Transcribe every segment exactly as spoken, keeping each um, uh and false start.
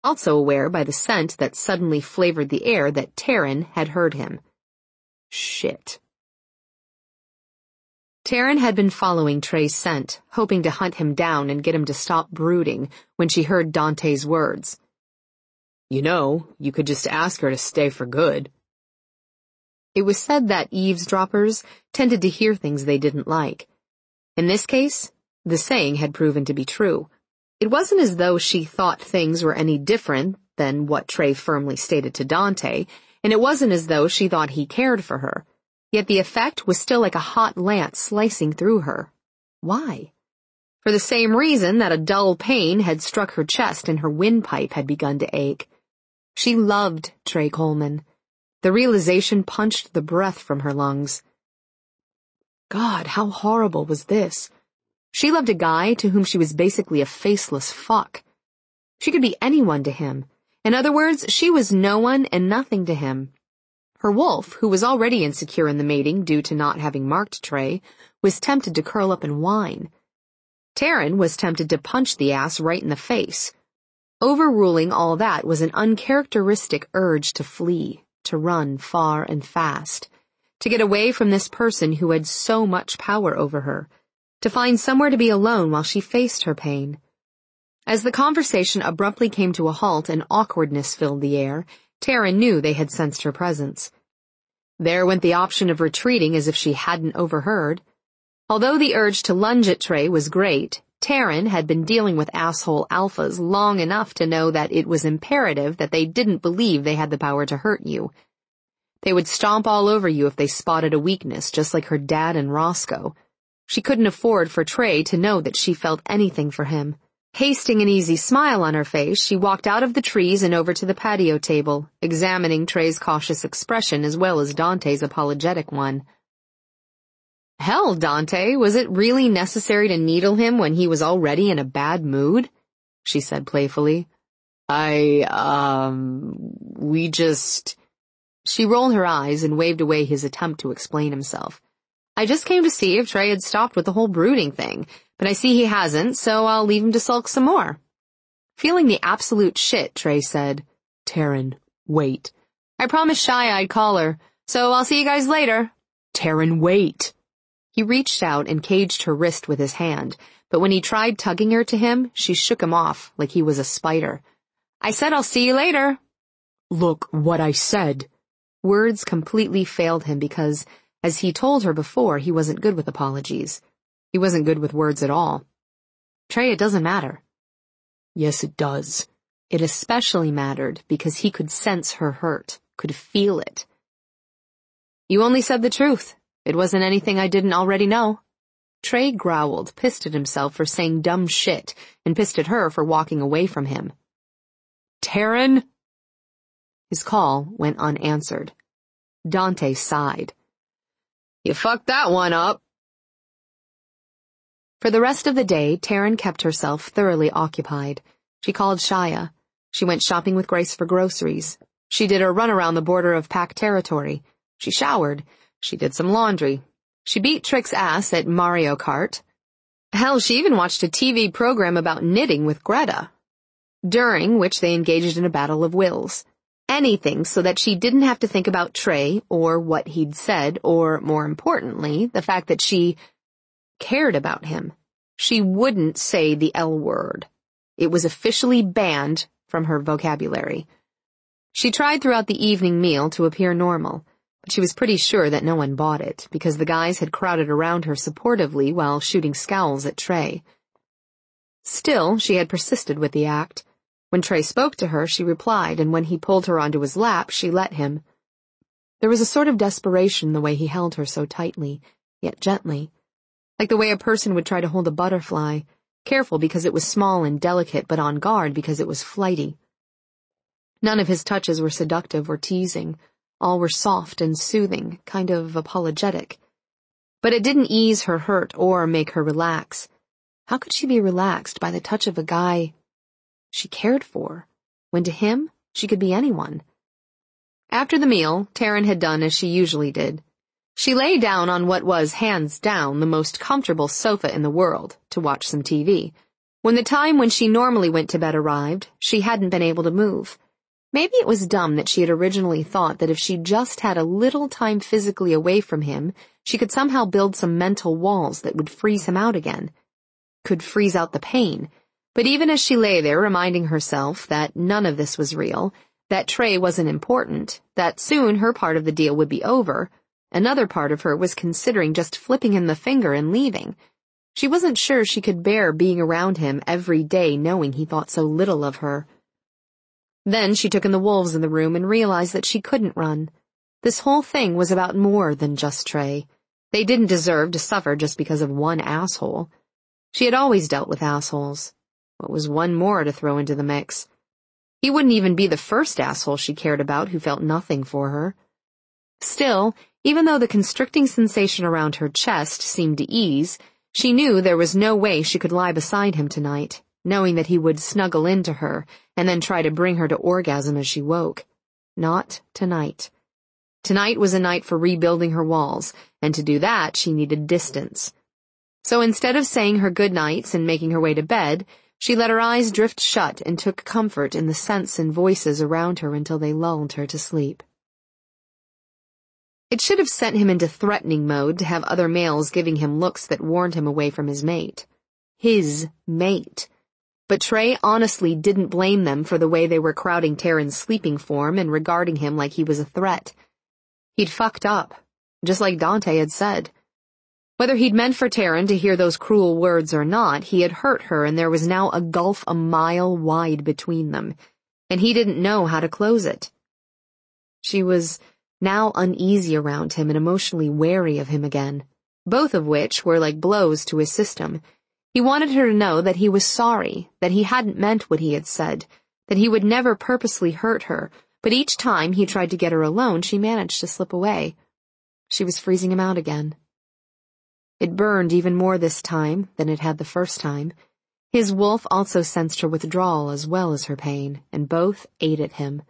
also aware by the scent that suddenly flavored the air that Taryn had heard him. Shit. Taryn had been following Trey's scent, hoping to hunt him down and get him to stop brooding when she heard Dante's words. You know, you could just ask her to stay for good. It was said that eavesdroppers tended to hear things they didn't like. In this case, the saying had proven to be true. It wasn't as though she thought things were any different than what Trey firmly stated to Dante, and it wasn't as though she thought he cared for her. Yet the effect was still like a hot lance slicing through her. Why? For the same reason that a dull pain had struck her chest and her windpipe had begun to ache. She loved Trey Coleman. The realization punched the breath from her lungs. God, how horrible was this? She loved a guy to whom she was basically a faceless fuck. She could be anyone to him. In other words, she was no one and nothing to him. Her wolf, who was already insecure in the mating due to not having marked Trey, was tempted to curl up and whine. Taryn was tempted to punch the ass right in the face. Overruling all that was an uncharacteristic urge to flee, to run far and fast, to get away from this person who had so much power over her, to find somewhere to be alone while she faced her pain. As the conversation abruptly came to a halt and awkwardness filled the air, Taryn knew they had sensed her presence. There went the option of retreating as if she hadn't overheard. Although the urge to lunge at Trey was great, Taryn had been dealing with asshole alphas long enough to know that it was imperative that they didn't believe they had the power to hurt you. They would stomp all over you if they spotted a weakness, just like her dad and Roscoe. She couldn't afford for Trey to know that she felt anything for him. Pasting an easy smile on her face, she walked out of the trees and over to the patio table, examining Trey's cautious expression as well as Dante's apologetic one. Hell, Dante, was it really necessary to needle him when he was already in a bad mood? She said playfully. I, um, we just... She rolled her eyes and waved away his attempt to explain himself. I just came to see if Trey had stopped with the whole brooding thing, but I see he hasn't, so I'll leave him to sulk some more. Feeling the absolute shit, Trey said, Taryn, wait. I promised Shy I'd call her, so I'll see you guys later. Taryn, wait. He reached out and caged her wrist with his hand, but when he tried tugging her to him, she shook him off like he was a spider. I said I'll see you later. Look what I said. Words completely failed him because, as he told her before, he wasn't good with apologies. He wasn't good with words at all. Trey, it doesn't matter. Yes, it does. It especially mattered because he could sense her hurt, could feel it. You only said the truth. It wasn't anything I didn't already know. Trey growled, pissed at himself for saying dumb shit, and pissed at her for walking away from him. Taryn? His call went unanswered. Dante sighed. You fucked that one up. For the rest of the day, Taryn kept herself thoroughly occupied. She called Shia. She went shopping with Grace for groceries. She did her run around the border of Pac territory. She showered. She did some laundry. She beat Trick's ass at Mario Kart. Hell, she even watched a T V program about knitting with Greta, during which they engaged in a battle of wills. Anything so that she didn't have to think about Trey or what he'd said or, more importantly, the fact that she cared about him. She wouldn't say the L word. It was officially banned from her vocabulary. She tried throughout the evening meal to appear normal, but she was pretty sure that no one bought it because the guys had crowded around her supportively while shooting scowls at Trey. Still, she had persisted with the act. When Trey spoke to her, she replied, and when he pulled her onto his lap, she let him. There was a sort of desperation in the way he held her so tightly, yet gently, like the way a person would try to hold a butterfly, careful because it was small and delicate, but on guard because it was flighty. None of his touches were seductive or teasing. All were soft and soothing, kind of apologetic. But it didn't ease her hurt or make her relax. How could she be relaxed by the touch of a guy she cared for, when to him she could be anyone? After the meal, Taryn had done as she usually did. She lay down on what was, hands down, the most comfortable sofa in the world to watch some T V. When the time when she normally went to bed arrived, she hadn't been able to move. Maybe it was dumb that she had originally thought that if she just had a little time physically away from him, she could somehow build some mental walls that would freeze him out again. Could freeze out the pain. But even as she lay there reminding herself that none of this was real, that Trey wasn't important, that soon her part of the deal would be over, another part of her was considering just flipping him the finger and leaving. She wasn't sure she could bear being around him every day knowing he thought so little of her. Then she took in the wolves in the room and realized that she couldn't run. This whole thing was about more than just Trey. They didn't deserve to suffer just because of one asshole. She had always dealt with assholes. What was one more to throw into the mix? He wouldn't even be the first asshole she cared about who felt nothing for her. Still, even though the constricting sensation around her chest seemed to ease, she knew there was no way she could lie beside him tonight, knowing that he would snuggle into her and then try to bring her to orgasm as she woke. Not tonight. Tonight was a night for rebuilding her walls, and to do that she needed distance. So instead of saying her good nights and making her way to bed, she let her eyes drift shut and took comfort in the scents and voices around her until they lulled her to sleep. It should have sent him into threatening mode to have other males giving him looks that warned him away from his mate. His mate. But Trey honestly didn't blame them for the way they were crowding Taryn's sleeping form and regarding him like he was a threat. He'd fucked up, just like Dante had said. Whether he'd meant for Taryn to hear those cruel words or not, he had hurt her and there was now a gulf a mile wide between them, and he didn't know how to close it. She was now uneasy around him and emotionally wary of him again, both of which were like blows to his system. He wanted her to know that he was sorry, that he hadn't meant what he had said, that he would never purposely hurt her, but each time he tried to get her alone, she managed to slip away. She was freezing him out again. It burned even more this time than it had the first time. His wolf also sensed her withdrawal as well as her pain, and both ate at him.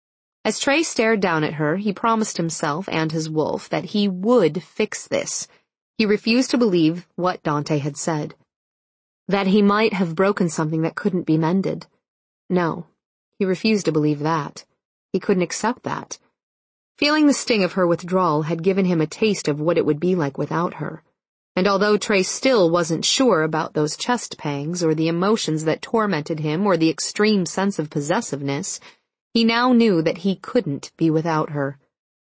As Trey stared down at her, he promised himself and his wolf that he would fix this. He refused to believe what Dante had said. That he might have broken something that couldn't be mended. No, he refused to believe that. He couldn't accept that. Feeling the sting of her withdrawal had given him a taste of what it would be like without her. And although Trey still wasn't sure about those chest pangs or the emotions that tormented him or the extreme sense of possessiveness, he now knew that he couldn't be without her.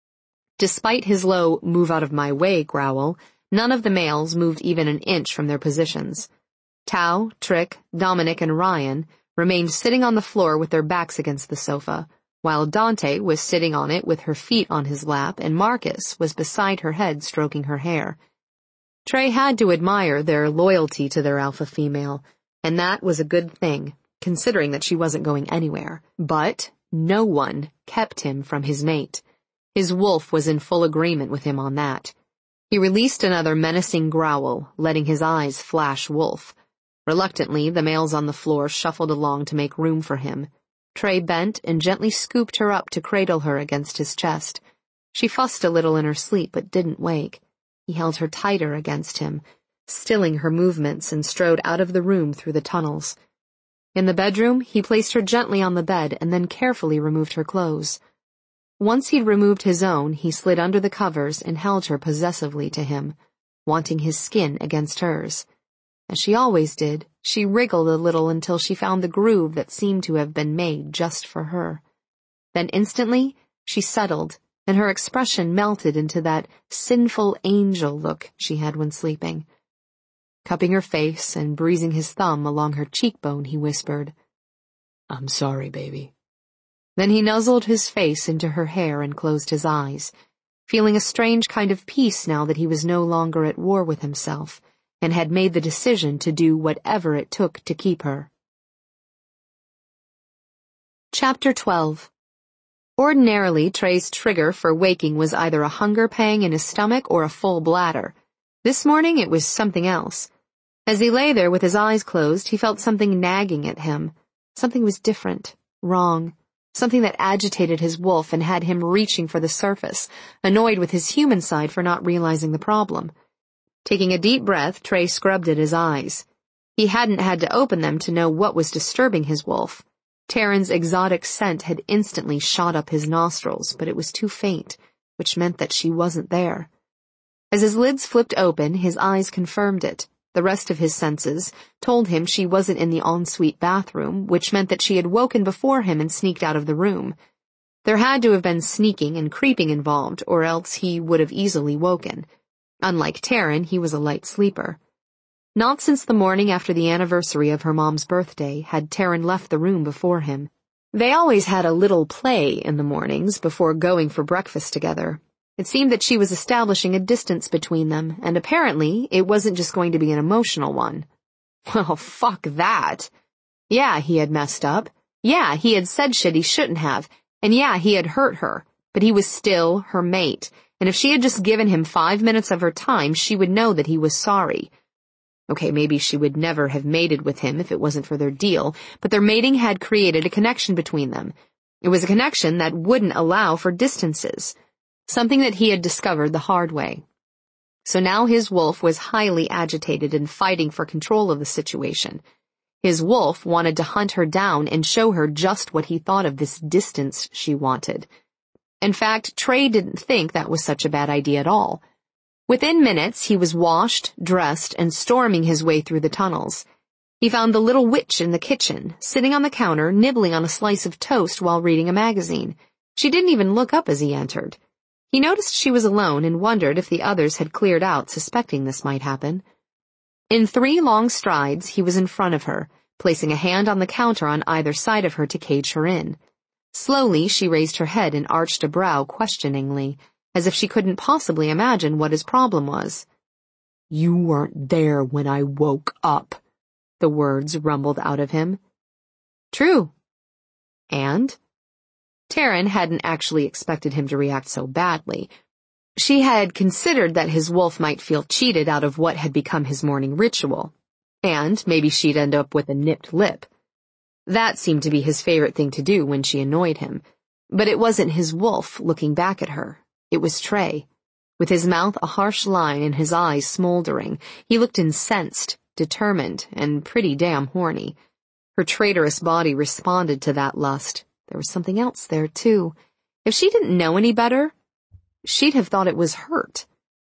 Despite his low, move out of my way growl, none of the males moved even an inch from their positions. Tao, Trick, Dominic, and Ryan remained sitting on the floor with their backs against the sofa, while Dante was sitting on it with her feet on his lap and Marcus was beside her head stroking her hair. Trey had to admire their loyalty to their alpha female, and that was a good thing, considering that she wasn't going anywhere. But no one kept him from his mate. His wolf was in full agreement with him on that. He released another menacing growl, letting his eyes flash wolf. Reluctantly, the males on the floor shuffled along to make room for him. Trey bent and gently scooped her up to cradle her against his chest. She fussed a little in her sleep but didn't wake. He held her tighter against him, stilling her movements, and strode out of the room through the tunnels. In the bedroom, he placed her gently on the bed and then carefully removed her clothes. Once he'd removed his own, he slid under the covers and held her possessively to him, wanting his skin against hers. As she always did, she wriggled a little until she found the groove that seemed to have been made just for her. Then instantly, she settled, and her expression melted into that sinful angel look she had when sleeping. Cupping her face and breezing his thumb along her cheekbone, he whispered, "I'm sorry, baby." Then he nuzzled his face into her hair and closed his eyes, feeling a strange kind of peace now that he was no longer at war with himself, and had made the decision to do whatever it took to keep her. Chapter twelve. Ordinarily, Trey's trigger for waking was either a hunger pang in his stomach or a full bladder. This morning it was something else. As he lay there with his eyes closed, he felt something nagging at him. Something was different, wrong, something that agitated his wolf and had him reaching for the surface, annoyed with his human side for not realizing the problem. Taking a deep breath, Trey scrubbed at his eyes. He hadn't had to open them to know what was disturbing his wolf. Taryn's exotic scent had instantly shot up his nostrils, but it was too faint, which meant that she wasn't there. As his lids flipped open, his eyes confirmed it. The rest of his senses told him she wasn't in the ensuite bathroom, which meant that she had woken before him and sneaked out of the room. There had to have been sneaking and creeping involved, or else he would have easily woken. Unlike Taryn, he was a light sleeper. Not since the morning after the anniversary of her mom's birthday had Taryn left the room before him. They always had a little play in the mornings before going for breakfast together. It seemed that she was establishing a distance between them, and apparently it wasn't just going to be an emotional one. Well, fuck that. Yeah, he had messed up. Yeah, he had said shit he shouldn't have. And yeah, he had hurt her. But he was still her mate, and if she had just given him five minutes of her time, she would know that he was sorry. Okay, maybe she would never have mated with him if it wasn't for their deal, but their mating had created a connection between them. It was a connection that wouldn't allow for distances. Something that he had discovered the hard way. So now his wolf was highly agitated and fighting for control of the situation. His wolf wanted to hunt her down and show her just what he thought of this distance she wanted. In fact, Trey didn't think that was such a bad idea at all. Within minutes, he was washed, dressed, and storming his way through the tunnels. He found the little witch in the kitchen, sitting on the counter, nibbling on a slice of toast while reading a magazine. She didn't even look up as he entered. He noticed she was alone and wondered if the others had cleared out, suspecting this might happen. In three long strides, he was in front of her, placing a hand on the counter on either side of her to cage her in. Slowly, she raised her head and arched a brow questioningly, as if she couldn't possibly imagine what his problem was. "You weren't there when I woke up," the words rumbled out of him. "True." And? Taryn hadn't actually expected him to react so badly. She had considered that his wolf might feel cheated out of what had become his morning ritual, and maybe she'd end up with a nipped lip. That seemed to be his favorite thing to do when she annoyed him. But it wasn't his wolf looking back at her. It was Trey. With his mouth a harsh line and his eyes smoldering, he looked incensed, determined, and pretty damn horny. Her traitorous body responded to that lust. There was something else there, too. If she didn't know any better, she'd have thought it was hurt.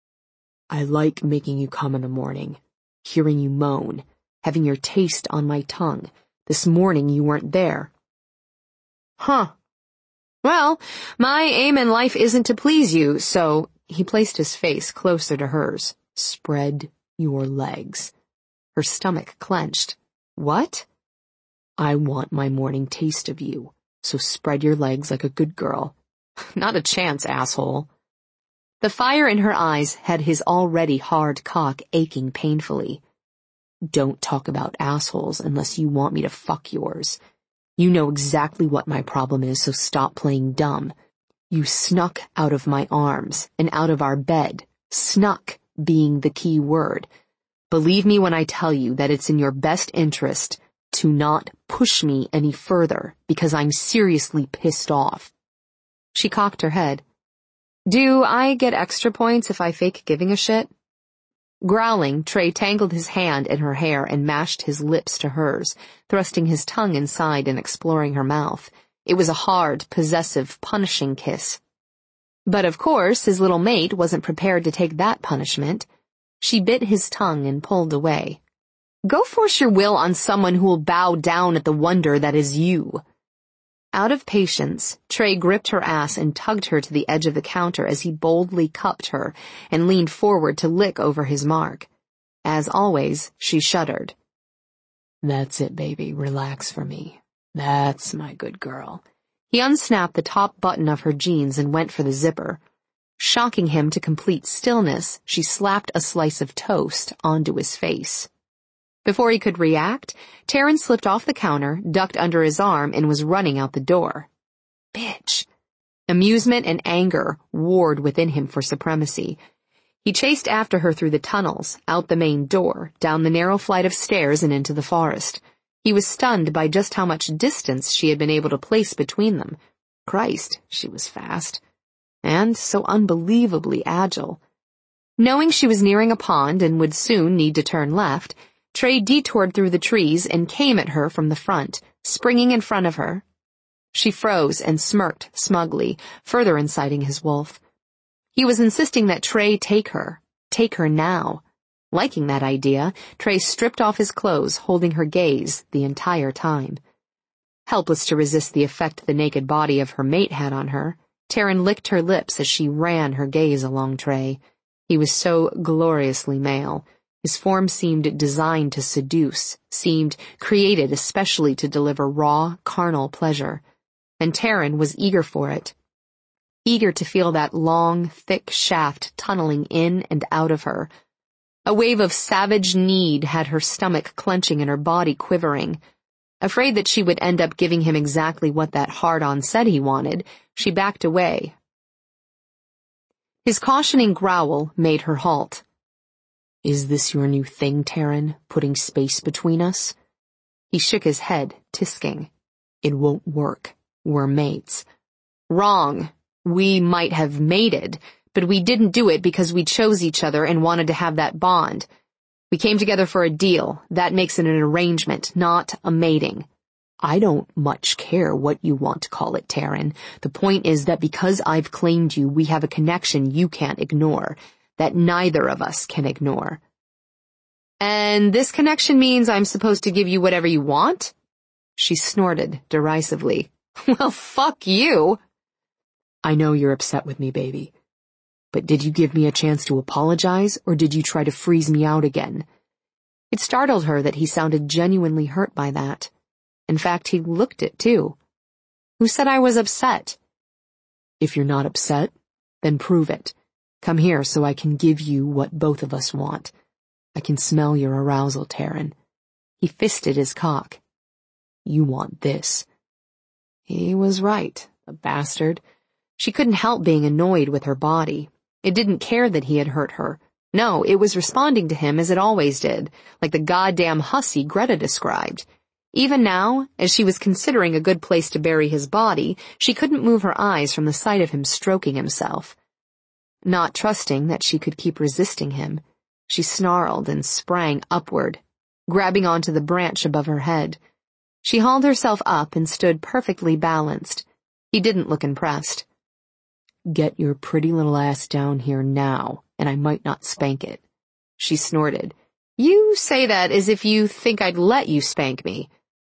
"I like making you come in the morning, hearing you moan, having your taste on my tongue. This morning you weren't there." "Huh. Well, my aim in life isn't to please you, so—" He placed his face closer to hers. "Spread your legs." Her stomach clenched. "What?" "I want my morning taste of you. So spread your legs like a good girl." "Not a chance, asshole." The fire in her eyes had his already hard cock aching painfully. "Don't talk about assholes unless you want me to fuck yours. You know exactly what my problem is, so stop playing dumb. You snuck out of my arms and out of our bed, snuck being the key word. Believe me when I tell you that it's in your best interest to not push me any further, because I'm seriously pissed off." She cocked her head. "Do I get extra points if I fake giving a shit?" Growling, Trey tangled his hand in her hair and mashed his lips to hers, thrusting his tongue inside and exploring her mouth. It was a hard, possessive, punishing kiss. But of course, his little mate wasn't prepared to take that punishment. She bit his tongue and pulled away. "Go force your will on someone who will bow down at the wonder that is you." Out of patience, Trey gripped her ass and tugged her to the edge of the counter as he boldly cupped her and leaned forward to lick over his mark. As always, she shuddered. "That's it, baby. Relax for me. That's my good girl." He unsnapped the top button of her jeans and went for the zipper. Shocking him to complete stillness, she slapped a slice of toast onto his face. Before he could react, Taryn slipped off the counter, ducked under his arm, and was running out the door. Bitch. Amusement and anger warred within him for supremacy. He chased after her through the tunnels, out the main door, down the narrow flight of stairs and into the forest. He was stunned by just how much distance she had been able to place between them. Christ, she was fast. And so unbelievably agile. Knowing she was nearing a pond and would soon need to turn left, Trey detoured through the trees and came at her from the front, springing in front of her. She froze and smirked smugly, further inciting his wolf. He was insisting that Trey take her, take her now. Liking that idea, Trey stripped off his clothes, holding her gaze the entire time. Helpless to resist the effect the naked body of her mate had on her, Taryn licked her lips as she ran her gaze along Trey. He was so gloriously male. His form seemed designed to seduce, seemed created especially to deliver raw, carnal pleasure. And Taryn was eager for it. Eager to feel that long, thick shaft tunneling in and out of her. A wave of savage need had her stomach clenching and her body quivering. Afraid that she would end up giving him exactly what that hard-on said he wanted, she backed away. His cautioning growl made her halt. "Is this your new thing, Taryn, putting space between us?" He shook his head, tisking. "It won't work. We're mates." "Wrong. We might have mated, but we didn't do it because we chose each other and wanted to have that bond. We came together for a deal. That makes it an arrangement, not a mating." "I don't much care what you want to call it, Taryn. The point is that because I've claimed you, we have a connection you can't ignore, that neither of us can ignore." "And this connection means I'm supposed to give you whatever you want?" She snorted derisively. "Well, fuck you." "I know you're upset with me, baby. But did you give me a chance to apologize, or did you try to freeze me out again?" It startled her that he sounded genuinely hurt by that. In fact, he looked it, too. "Who said I was upset?" "If you're not upset, then prove it. Come here so I can give you what both of us want. I can smell your arousal, Taryn." He fisted his cock. "You want this." He was right, the bastard. She couldn't help being annoyed with her body. It didn't care that he had hurt her. No, it was responding to him as it always did, like the goddamn hussy Greta described. Even now, as she was considering a good place to bury his body, she couldn't move her eyes from the sight of him stroking himself. Not trusting that she could keep resisting him, she snarled and sprang upward, grabbing onto the branch above her head. She hauled herself up and stood perfectly balanced. He didn't look impressed. "Get your pretty little ass down here now, and I might not spank it." She snorted. "You say that as if you think I'd let you spank me."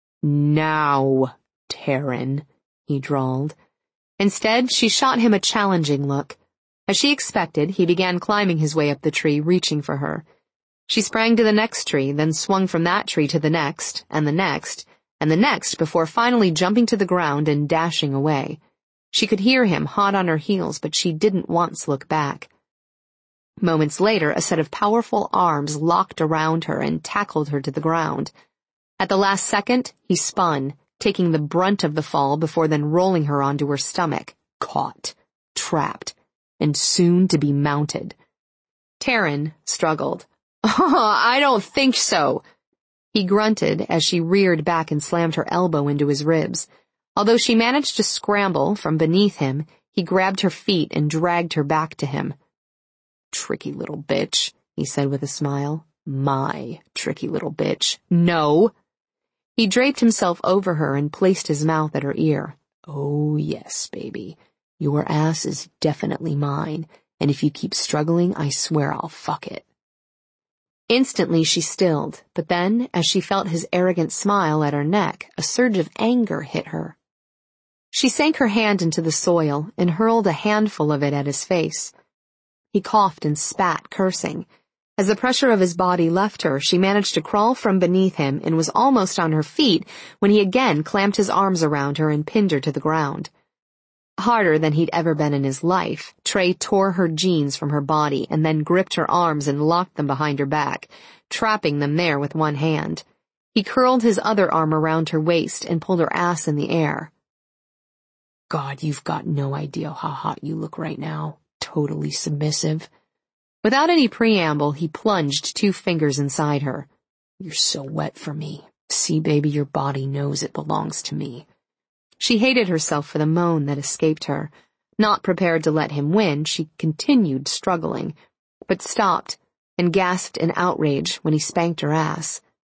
"Now, Taryn," he drawled. Instead, she shot him a challenging look. As she expected, he began climbing his way up the tree, reaching for her. She sprang to the next tree, then swung from that tree to the next, and the next, and the next before finally jumping to the ground and dashing away. She could hear him hot on her heels, but she didn't once look back. Moments later, a set of powerful arms locked around her and tackled her to the ground. At the last second, he spun, taking the brunt of the fall before then rolling her onto her stomach, caught, trapped, and soon to be mounted. Taryn struggled. "Oh, I don't think so." He grunted as she reared back and slammed her elbow into his ribs. Although she managed to scramble from beneath him, he grabbed her feet and dragged her back to him. "Tricky little bitch," he said with a smile. "My tricky little bitch. No." He draped himself over her and placed his mouth at her ear. "Oh, yes, baby. Your ass is definitely mine, and if you keep struggling, I swear I'll fuck it." Instantly she stilled, but then, as she felt his arrogant smile at her neck, a surge of anger hit her. She sank her hand into the soil and hurled a handful of it at his face. He coughed and spat, cursing. As the pressure of his body left her, she managed to crawl from beneath him and was almost on her feet when he again clamped his arms around her and pinned her to the ground. Harder than he'd ever been in his life, Trey tore her jeans from her body and then gripped her arms and locked them behind her back, trapping them there with one hand. He curled his other arm around her waist and pulled her ass in the air. "God, you've got no idea how hot you look right now. Totally submissive." Without any preamble, he plunged two fingers inside her. "You're so wet for me. See, baby, your body knows it belongs to me." She hated herself for the moan that escaped her. Not prepared to let him win, she continued struggling, but stopped and gasped in outrage when he spanked her ass.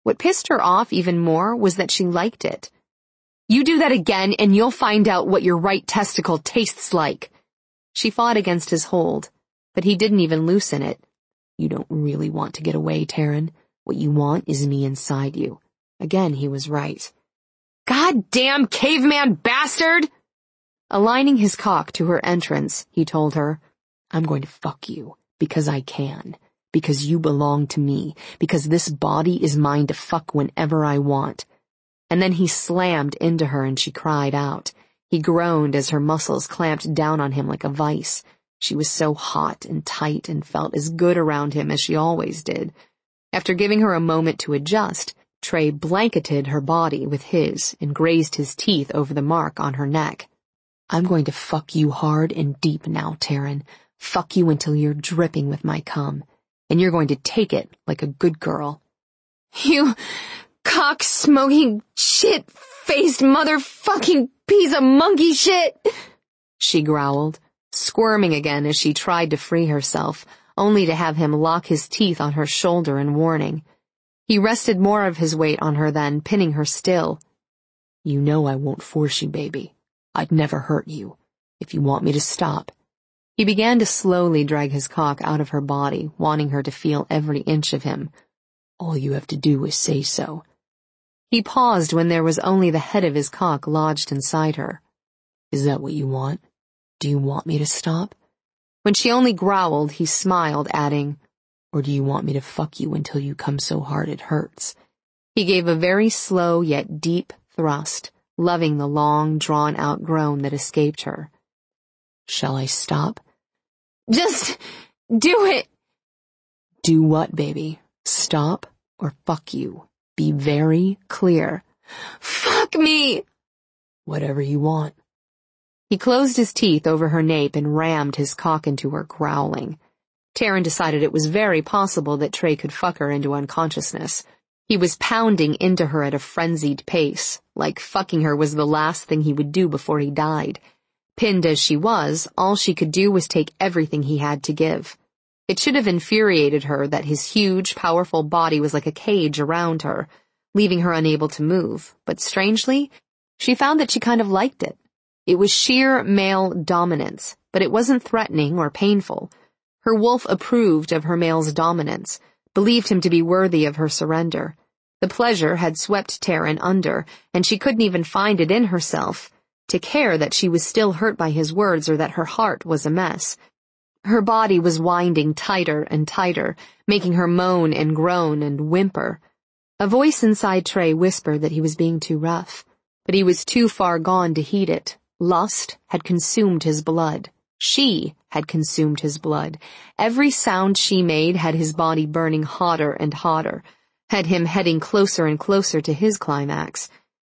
What pissed her off even more was that she liked it. "You do that again and you'll find out what your right testicle tastes like." She fought against his hold, but he didn't even loosen it. "You don't really want to get away, Taryn. What you want is me inside you." Again, he was right. "Goddamn caveman bastard!" Aligning his cock to her entrance, he told her, "I'm going to fuck you, because I can, because you belong to me, because this body is mine to fuck whenever I want." And then he slammed into her and she cried out. He groaned as her muscles clamped down on him like a vice. She was so hot and tight and felt as good around him as she always did. After giving her a moment to adjust, Trey blanketed her body with his and grazed his teeth over the mark on her neck. "I'm going to fuck you hard and deep now, Taryn. Fuck you until you're dripping with my cum. And you're going to take it like a good girl." "You cock-smoking, shit-faced motherfucking piece of monkey shit!" she growled, squirming again as she tried to free herself, only to have him lock his teeth on her shoulder in warning. He rested more of his weight on her then, pinning her still. "You know I won't force you, baby. I'd never hurt you. If you want me to stop." He began to slowly drag his cock out of her body, wanting her to feel every inch of him. "All you have to do is say so." He paused when there was only the head of his cock lodged inside her. "Is that what you want? Do you want me to stop?" When she only growled, he smiled, adding, "Or do you want me to fuck you until you come so hard it hurts?" He gave a very slow yet deep thrust, loving the long, drawn-out groan that escaped her. "Shall I stop?" "Just do it." "Do what, baby? Stop or fuck you? Be very clear." "Fuck me." "Whatever you want." He closed his teeth over her nape and rammed his cock into her, growling. Taryn decided it was very possible that Trey could fuck her into unconsciousness. He was pounding into her at a frenzied pace, like fucking her was the last thing he would do before he died. Pinned as she was, all she could do was take everything he had to give. It should have infuriated her that his huge, powerful body was like a cage around her, leaving her unable to move, but strangely, she found that she kind of liked it. It was sheer male dominance, but it wasn't threatening or painful. Her wolf approved of her male's dominance, believed him to be worthy of her surrender. The pleasure had swept Taryn under, and she couldn't even find it in herself to care that she was still hurt by his words or that her heart was a mess. Her body was winding tighter and tighter, making her moan and groan and whimper. A voice inside Trey whispered that he was being too rough, but he was too far gone to heed it. Lust had consumed his blood. She had consumed his blood. Every sound she made had his body burning hotter and hotter, had him heading closer and closer to his climax.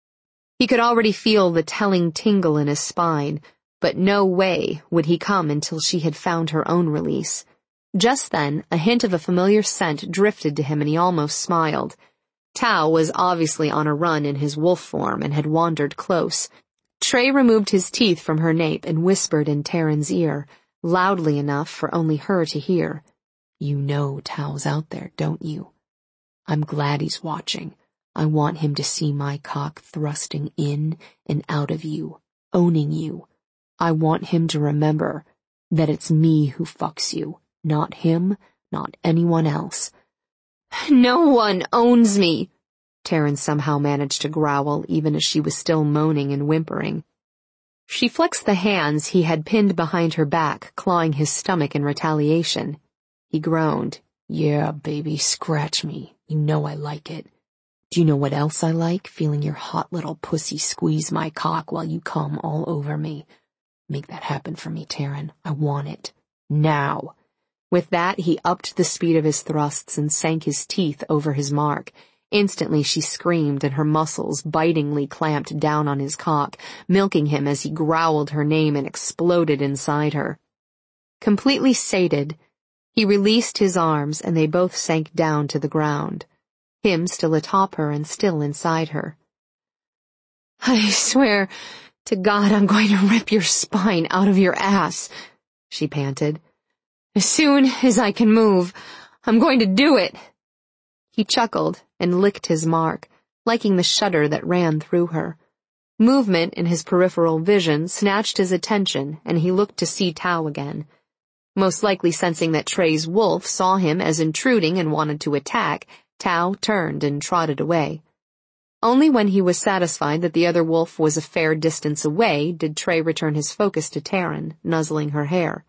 He could already feel the telling tingle in his spine, but no way would he come until she had found her own release. Just then, a hint of a familiar scent drifted to him and he almost smiled. Tao was obviously on a run in his wolf form and had wandered close. Trey removed his teeth from her nape and whispered in Taryn's ear, loudly enough for only her to hear. "You know Tao's out there, don't you? I'm glad he's watching. I want him to see my cock thrusting in and out of you, owning you. I want him to remember that it's me who fucks you, not him, not anyone else." "No one owns me," Taryn somehow managed to growl, even as she was still moaning and whimpering. She flexed the hands he had pinned behind her back, clawing his stomach in retaliation. He groaned. "Yeah, baby, scratch me. You know I like it. Do you know what else I like? Feeling your hot little pussy squeeze my cock while you come all over me. Make that happen for me, Taryn. I want it. Now." With that, he upped the speed of his thrusts and sank his teeth over his mark. Instantly she screamed and her muscles bitingly clamped down on his cock, milking him as he growled her name and exploded inside her. Completely sated, he released his arms and they both sank down to the ground, him still atop her and still inside her. "I swear to God I'm going to rip your spine out of your ass," she panted. "As soon as I can move, I'm going to do it." He chuckled and licked his mark, liking the shudder that ran through her. Movement in his peripheral vision snatched his attention, and he looked to see Tao again. Most likely sensing that Trey's wolf saw him as intruding and wanted to attack, Tao turned and trotted away. Only when he was satisfied that the other wolf was a fair distance away did Trey return his focus to Taryn, nuzzling her hair.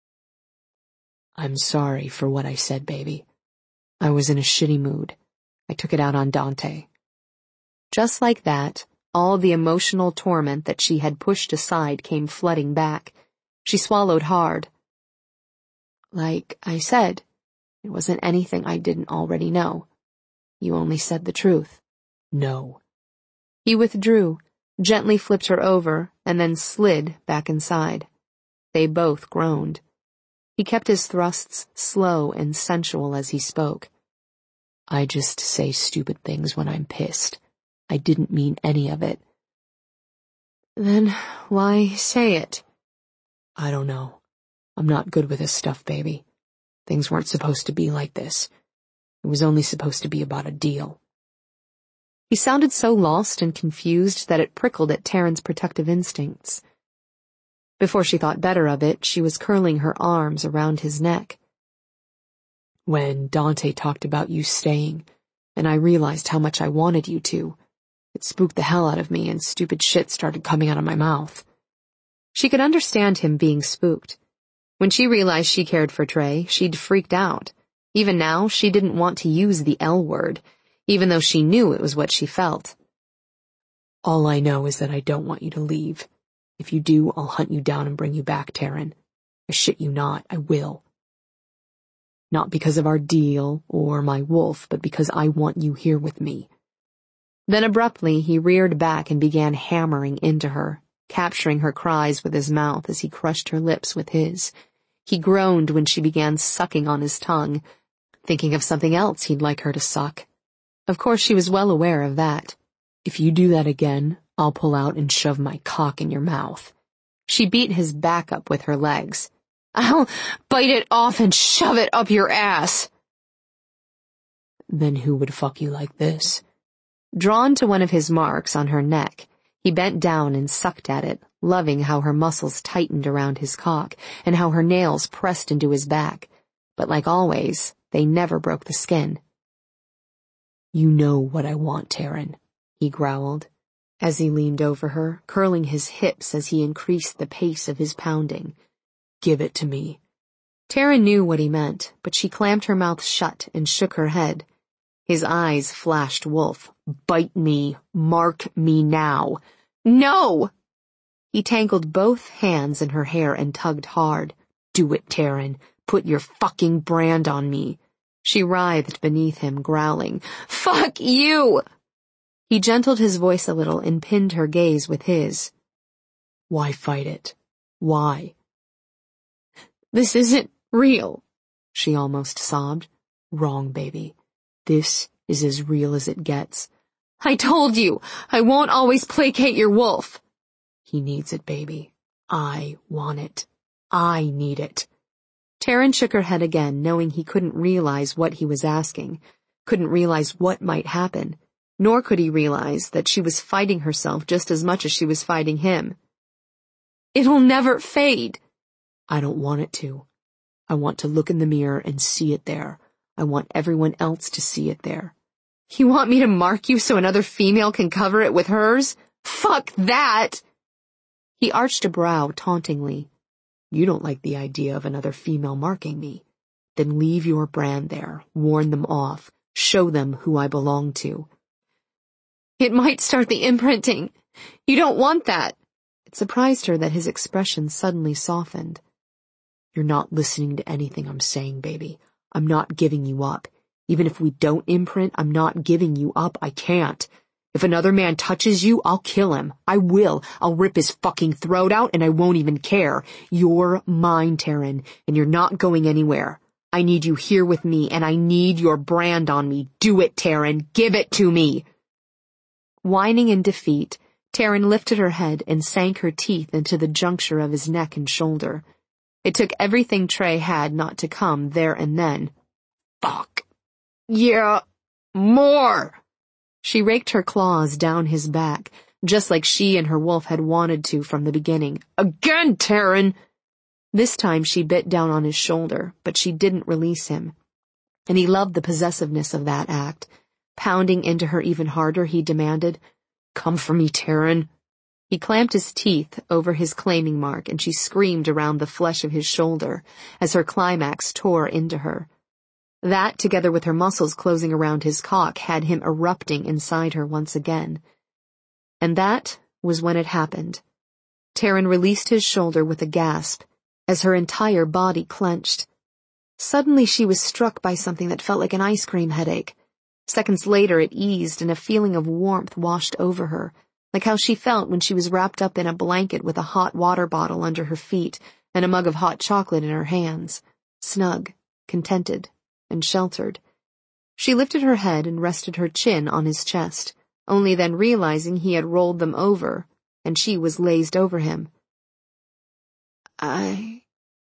I'm sorry for what I said, baby. I was in a shitty mood. I took it out on Dante. Just like that, all the emotional torment that she had pushed aside came flooding back. She swallowed hard. Like I said, it wasn't anything I didn't already know. You only said the truth. No. He withdrew, gently flipped her over, and then slid back inside. They both groaned. He kept his thrusts slow and sensual as he spoke. I just say stupid things when I'm pissed. I didn't mean any of it. Then why say it? I don't know. I'm not good with this stuff, baby. Things weren't supposed to be like this. It was only supposed to be about a deal. He sounded so lost and confused that it prickled at Taryn's protective instincts. Before she thought better of it, she was curling her arms around his neck. When Dante talked about you staying, and I realized how much I wanted you to, it spooked the hell out of me and stupid shit started coming out of my mouth. She could understand him being spooked. When she realized she cared for Trey, she'd freaked out. Even now, she didn't want to use the L word, even though she knew it was what she felt. All I know is that I don't want you to leave. If you do, I'll hunt you down and bring you back, Taryn. I shit you not, I will. Not because of our deal or my wolf, but because I want you here with me. Then abruptly, he reared back and began hammering into her, capturing her cries with his mouth as he crushed her lips with his. He groaned when she began sucking on his tongue, thinking of something else he'd like her to suck. Of course, she was well aware of that. If you do that again, I'll pull out and shove my cock in your mouth. She beat his back up with her legs. I'll bite it off and shove it up your ass. Then who would fuck you like this? Drawn to one of his marks on her neck, he bent down and sucked at it, loving how her muscles tightened around his cock and how her nails pressed into his back. But like always, they never broke the skin. You know what I want, Taryn, he growled, as he leaned over her, curling his hips as he increased the pace of his pounding. Give it to me. Taryn knew what he meant, but she clamped her mouth shut and shook her head. His eyes flashed wolf. Bite me. Mark me now. No! He tangled both hands in her hair and tugged hard. Do it, Taryn. Put your fucking brand on me. She writhed beneath him, growling, Fuck you! He gentled his voice a little and pinned her gaze with his. Why fight it? Why? This isn't real, she almost sobbed. Wrong, baby. This is as real as it gets. I told you, I won't always placate your wolf. He needs it, baby. I want it. I need it. Taryn shook her head again, knowing he couldn't realize what he was asking, couldn't realize what might happen, nor could he realize that she was fighting herself just as much as she was fighting him. It'll never fade. I don't want it to. I want to look in the mirror and see it there. I want everyone else to see it there. You want me to mark you so another female can cover it with hers? Fuck that! He arched a brow tauntingly. You don't like the idea of another female marking me. Then leave your brand there, warn them off, show them who I belong to. It might start the imprinting. You don't want that. It surprised her that his expression suddenly softened. You're not listening to anything I'm saying, baby. I'm not giving you up. Even if we don't imprint, I'm not giving you up. I can't. If another man touches you, I'll kill him. I will. I'll rip his fucking throat out and I won't even care. You're mine, Taryn, and you're not going anywhere. I need you here with me and I need your brand on me. Do it, Taryn. Give it to me. Whining in defeat, Taryn lifted her head and sank her teeth into the juncture of his neck and shoulder. It took everything Trey had not to come there and then. Fuck. Yeah, More! She raked her claws down his back, just like she and her wolf had wanted to from the beginning. Again, Taryn! This time she bit down on his shoulder, but she didn't release him. And he loved the possessiveness of that act. Pounding into her even harder, he demanded, Come for me, Taryn. He clamped his teeth over his claiming mark, and she screamed around the flesh of his shoulder as her climax tore into her. That, together with her muscles closing around his cock, had him erupting inside her once again. And that was when it happened. Taryn released his shoulder with a gasp, as her entire body clenched. Suddenly she was struck by something that felt like an ice cream headache. Seconds later it eased and a feeling of warmth washed over her, like how she felt when she was wrapped up in a blanket with a hot water bottle under her feet and a mug of hot chocolate in her hands, snug, contented, and sheltered. She lifted her head and rested her chin on his chest, only then realizing he had rolled them over, and she was lazed over him. I...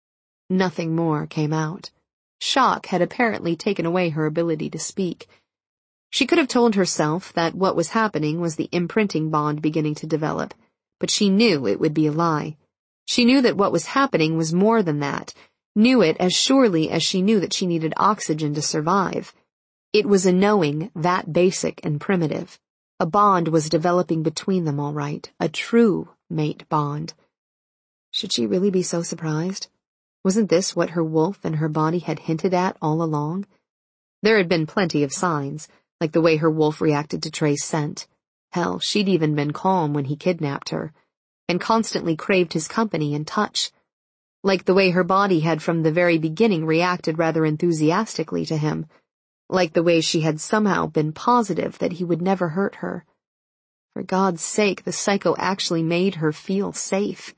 Nothing more came out. Shock had apparently taken away her ability to speak. She could have told herself that what was happening was the imprinting bond beginning to develop, but she knew it would be a lie. She knew that what was happening was more than that, knew it as surely as she knew that she needed oxygen to survive. It was a knowing that basic and primitive. A bond was developing between them, all right, a true mate bond. Should she really be so surprised? Wasn't this what her wolf and her body had hinted at all along? There had been plenty of signs, like the way her wolf reacted to Trey's scent. Hell, she'd even been calm when he kidnapped her, and constantly craved his company and touch. Like the way her body had from the very beginning reacted rather enthusiastically to him. Like the way she had somehow been positive that he would never hurt her. For God's sake, the psycho actually made her feel safe.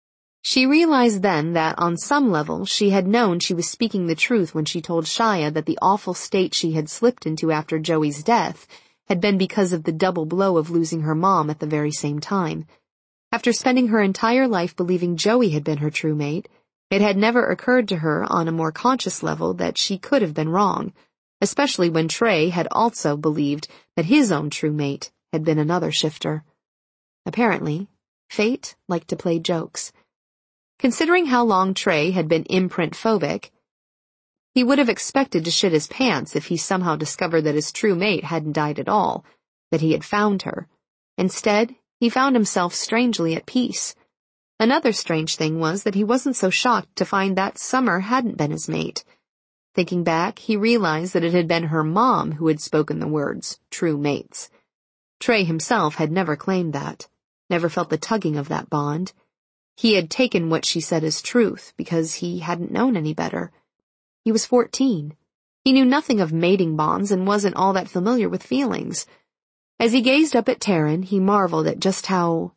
She realized then that on some level she had known she was speaking the truth when she told Shia that the awful state she had slipped into after Joey's death had been because of the double blow of losing her mom at the very same time. After spending her entire life believing Joey had been her true mate, it had never occurred to her on a more conscious level that she could have been wrong, especially when Trey had also believed that his own true mate had been another shifter. Apparently, fate liked to play jokes. Considering how long Trey had been imprint-phobic, he would have expected to shit his pants if he somehow discovered that his true mate hadn't died at all, that he had found her. Instead, he found himself strangely at peace. Another strange thing was that he wasn't so shocked to find that Summer hadn't been his mate. Thinking back, he realized that it had been her mom who had spoken the words, true mates. Trey himself had never claimed that, never felt the tugging of that bond. He had taken what she said as truth because he hadn't known any better. He was fourteen. He knew nothing of mating bonds and wasn't all that familiar with feelings. As he gazed up at Taryn, he marveled at just how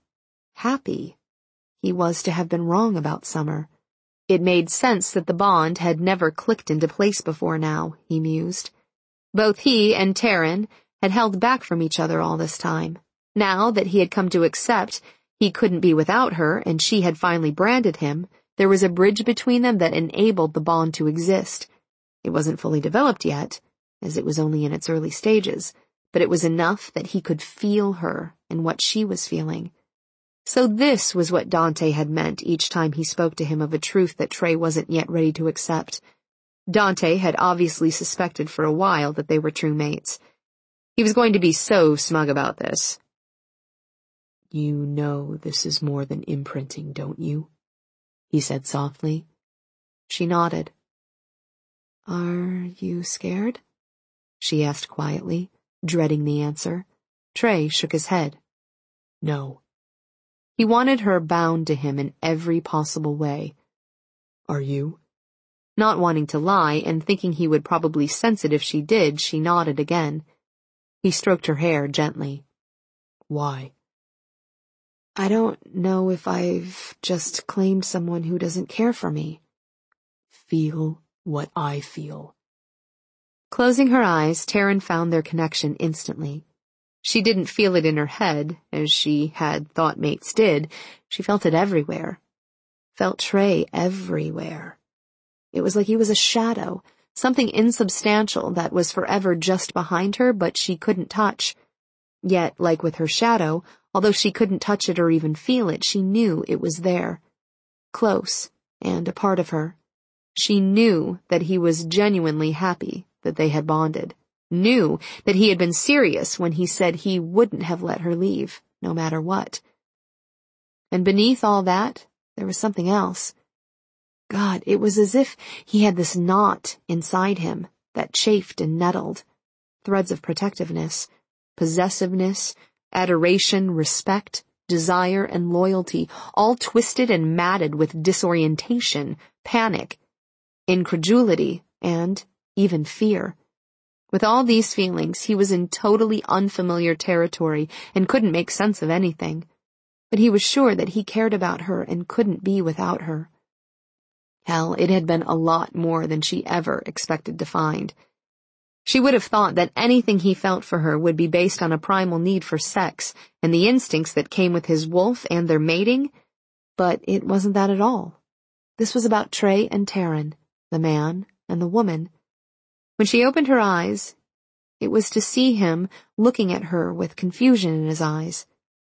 happy he was to have been wrong about Summer. It made sense that the bond had never clicked into place before now, he mused. Both he and Taryn had held back from each other all this time. Now that he had come to accept he couldn't be without her, and she had finally branded him, there was a bridge between them that enabled the bond to exist. It wasn't fully developed yet, as it was only in its early stages, but it was enough that he could feel her and what she was feeling. So this was what Dante had meant each time he spoke to him of a truth that Trey wasn't yet ready to accept. Dante had obviously suspected for a while that they were true mates. He was going to be so smug about this. You know this is more than imprinting, don't you? He said softly. She nodded. Are you scared? She asked quietly, dreading the answer. Trey shook his head. No. He wanted her bound to him in every possible way. Are you? Not wanting to lie and thinking he would probably sense it if she did, she nodded again. He stroked her hair gently. Why? I don't know if I've just claimed someone who doesn't care for me. Feel what I feel. Closing her eyes, Taryn found their connection instantly. She didn't feel it in her head, as she had thought mates did. She felt it everywhere. Felt Trey everywhere. It was like he was a shadow, something insubstantial that was forever just behind her but she couldn't touch. Yet, like with her shadow, although she couldn't touch it or even feel it, she knew it was there. Close, and a part of her. She knew that he was genuinely happy that they had bonded. Knew that he had been serious when he said he wouldn't have let her leave, no matter what. And beneath all that, there was something else. God, it was as if he had this knot inside him that chafed and nettled. Threads of protectiveness, possessiveness, adoration, respect, desire, and loyalty, all twisted and matted with disorientation, panic, incredulity, and even fear. With all these feelings, he was in totally unfamiliar territory and couldn't make sense of anything. But he was sure that he cared about her and couldn't be without her. Hell, it had been a lot more than she ever expected to find. She would have thought that anything he felt for her would be based on a primal need for sex and the instincts that came with his wolf and their mating, but it wasn't that at all. This was about Trey and Taryn, the man and the woman. When she opened her eyes, it was to see him looking at her with confusion in his eyes.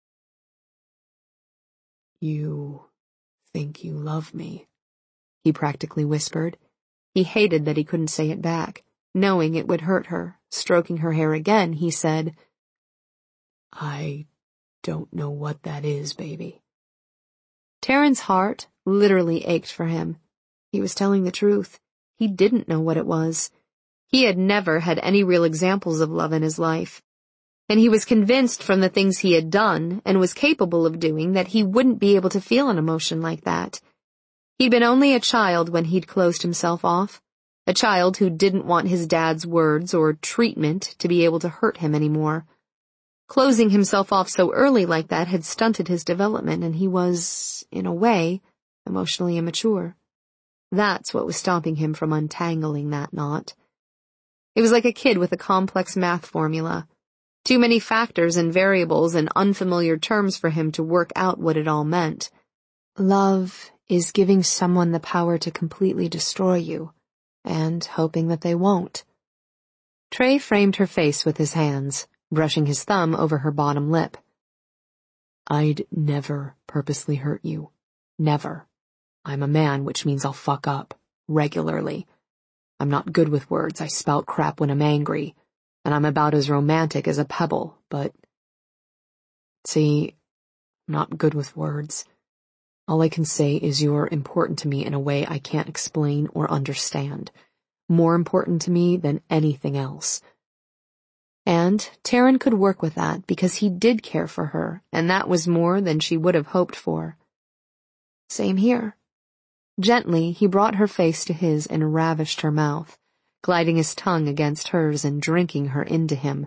"You think you love me?" he practically whispered. He hated that he couldn't say it back. Knowing it would hurt her, stroking her hair again, he said, "I don't know what that is, baby." Taryn's heart literally ached for him. He was telling the truth. He didn't know what it was. He had never had any real examples of love in his life. And he was convinced from the things he had done and was capable of doing that he wouldn't be able to feel an emotion like that. He'd been only a child when he'd closed himself off. A child who didn't want his dad's words or treatment to be able to hurt him anymore. Closing himself off so early like that had stunted his development, and he was, in a way, emotionally immature. That's what was stopping him from untangling that knot. It was like a kid with a complex math formula. Too many factors and variables and unfamiliar terms for him to work out what it all meant. Love is giving someone the power to completely destroy you, and hoping that they won't. Trey framed her face with his hands, brushing his thumb over her bottom lip. "I'd never purposely hurt you. Never. I'm a man, which means I'll fuck up. Regularly. I'm not good with words. I spout crap when I'm angry. And I'm about as romantic as a pebble, but... See, I'm not good with words. All I can say is you're important to me in a way I can't explain or understand. More important to me than anything else." And Taryn could work with that because he did care for her, and that was more than she would have hoped for. Same here. Gently, he brought her face to his and ravished her mouth, gliding his tongue against hers and drinking her into him.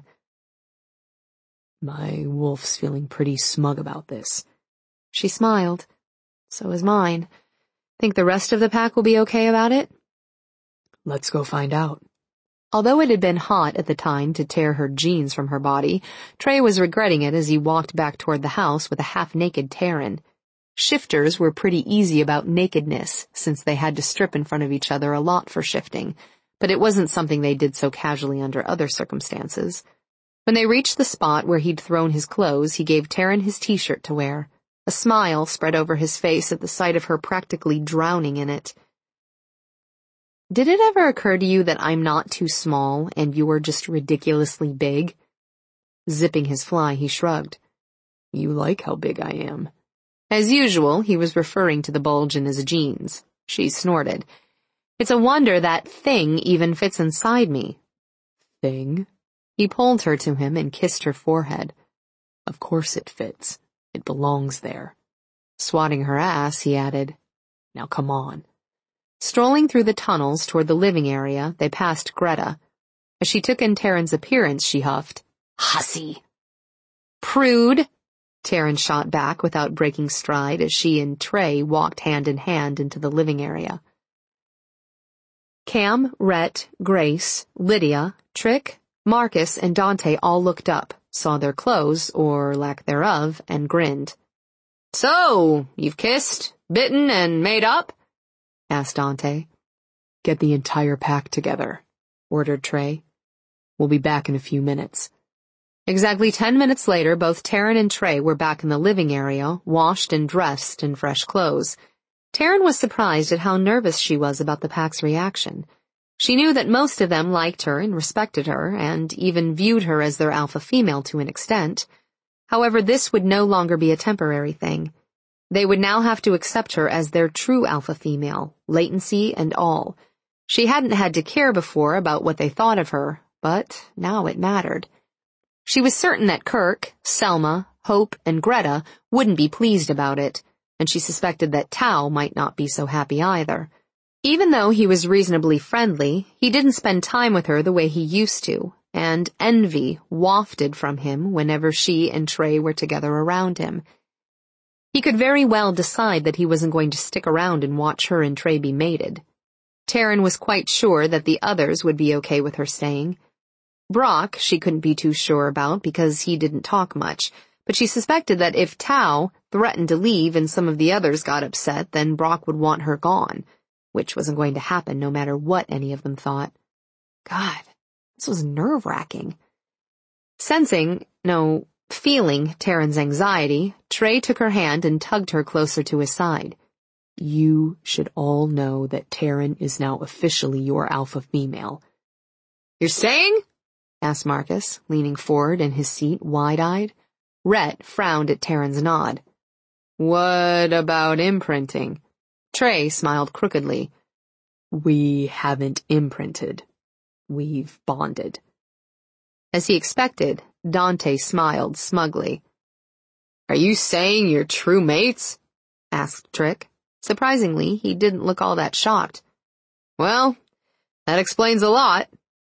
"My wolf's feeling pretty smug about this." She smiled. "So is mine. Think the rest of the pack will be okay about it?" "Let's go find out." Although it had been hot at the time to tear her jeans from her body, Trey was regretting it as he walked back toward the house with a half-naked Taryn. Shifters were pretty easy about nakedness, since they had to strip in front of each other a lot for shifting, but it wasn't something they did so casually under other circumstances. When they reached the spot where he'd thrown his clothes, he gave Taryn his t-shirt to wear. A smile spread over his face at the sight of her practically drowning in it. "Did it ever occur to you that I'm not too small and you're just ridiculously big?" Zipping his fly, he shrugged. "You like how big I am." As usual, he was referring to the bulge in his jeans. She snorted. "It's a wonder that thing even fits inside me." "Thing?" He pulled her to him and kissed her forehead. "Of course it fits. It belongs there." Swatting her ass, he added, "Now come on." Strolling through the tunnels toward the living area, they passed Greta. As she took in Taryn's appearance, she huffed, "Hussy." "Prude," Taryn shot back without breaking stride as she and Trey walked hand in hand into the living area. Cam, Rhett, Grace, Lydia, Trick, Marcus, and Dante all looked up, saw their clothes, or lack thereof, and grinned. "So, you've kissed, bitten, and made up?" asked Dante. Get the entire pack together, ordered Trey. We'll be back in a few minutes. Exactly ten minutes later, both Taryn and Trey were back in the living area, washed and dressed in fresh clothes. Taryn was surprised at how nervous she was about the pack's reaction. She knew that most of them liked her and respected her, and even viewed her as their alpha female to an extent. However, this would no longer be a temporary thing. They would now have to accept her as their true alpha female, latency and all. She hadn't had to care before about what they thought of her, but now it mattered. She was certain that Kirk, Selma, Hope, and Greta wouldn't be pleased about it, and she suspected that Tao might not be so happy either. Even though he was reasonably friendly, he didn't spend time with her the way he used to, and envy wafted from him whenever she and Trey were together around him. He could very well decide that he wasn't going to stick around and watch her and Trey be mated. Taryn was quite sure that the others would be okay with her staying. Brock she couldn't be too sure about because he didn't talk much, but she suspected that if Tao threatened to leave and some of the others got upset, then Brock would want her gone, which wasn't going to happen no matter what any of them thought. God, this was nerve-wracking. Sensing, no, feeling Taryn's anxiety, Trey took her hand and tugged her closer to his side. You should all know that Taryn is now officially your alpha female. You're saying? Asked Marcus, leaning forward in his seat, wide-eyed. Rhett frowned at Taryn's nod. What about imprinting? Trey smiled crookedly. We haven't imprinted. We've bonded. As he expected, Dante smiled smugly. Are you saying you're true mates? Asked Trick. Surprisingly, he didn't look all that shocked. Well, that explains a lot.